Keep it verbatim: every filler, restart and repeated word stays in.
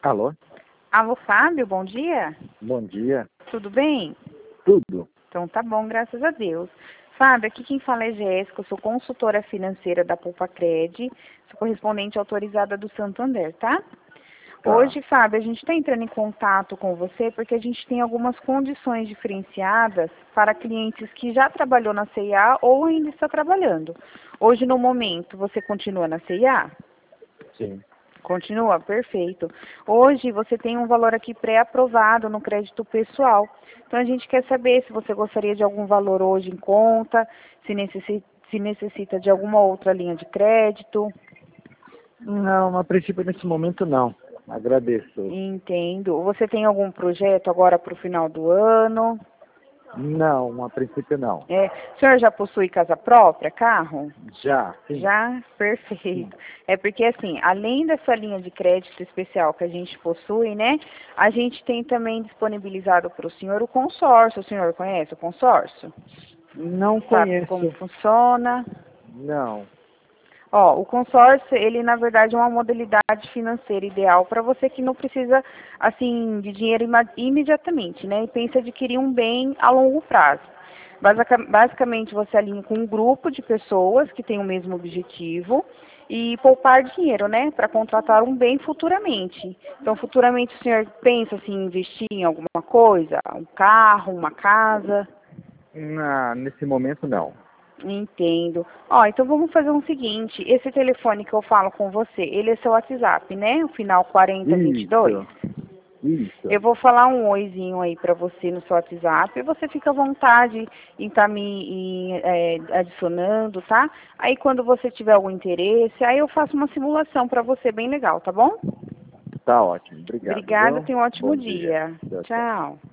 Alô? Alô, Fábio, bom dia. Bom dia. Tudo bem? Tudo. Então tá bom, graças a Deus. Fábio, aqui quem fala é Jéssica, eu sou consultora financeira da Poupa-Cred, sou correspondente autorizada do Santander, tá? Tá. Hoje, Fábio, a gente está entrando em contato com você porque a gente tem algumas condições diferenciadas para clientes que já trabalhou na C e A ou ainda está trabalhando. Hoje, no momento, você continua na C e A? Sim. Continua? Perfeito. Hoje você tem um valor aqui pré-aprovado no crédito pessoal. Então a gente quer saber se você gostaria de algum valor hoje em conta, se necessita, se necessita de alguma outra linha de crédito. Não, a princípio nesse momento não. Agradeço. Entendo. Você tem algum projeto agora para o final do ano? Não, a princípio não. É, o senhor já possui casa própria, carro? Já, sim. Já? Perfeito. É porque, assim, além dessa linha de crédito especial que a gente possui, né, a gente tem também disponibilizado para o senhor o consórcio. O senhor conhece o consórcio? Não Sabe conheço. como funciona? Não. Ó, o consórcio, ele na verdade é uma modalidade financeira ideal para você que não precisa, assim, de dinheiro ima- imediatamente, né, e pensa em adquirir um bem a longo prazo. Basica- Basicamente, você alinha com um grupo de pessoas que têm o mesmo objetivo e poupar dinheiro, né, para contratar um bem futuramente. Então, futuramente, o senhor pensa assim, em investir em alguma coisa? Um carro, uma casa? Na, nesse momento não. Entendo. Ó, então vamos fazer o seguinte, esse telefone que eu falo com você, ele é seu WhatsApp, né? O final quarenta vinte e dois. Isso. Isso. Eu vou falar um oizinho aí pra você no seu WhatsApp e você fica à vontade em estar me em, é, adicionando, tá? Aí quando você tiver algum interesse, aí eu faço uma simulação pra você bem legal, tá bom? Tá ótimo. Obrigado. Obrigada, Viu? tenha um ótimo Bom dia. dia. Tchau, tchau. Tchau.